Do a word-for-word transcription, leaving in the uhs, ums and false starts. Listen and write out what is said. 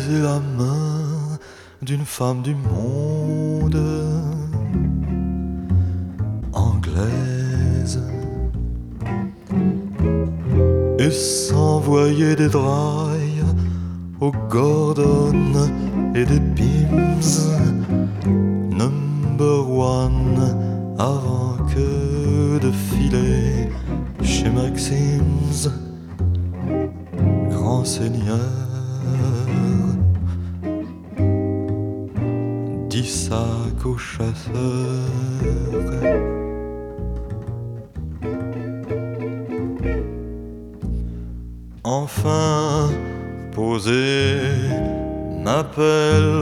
baiser la main d'une femme du monde anglaise et s'envoyer des drailles aux Gordon et des Pims number one avant que de filer chez Maxim's. Grand Seigneur, dis ça qu'aux chasseurs. Enfin, poser m'appelle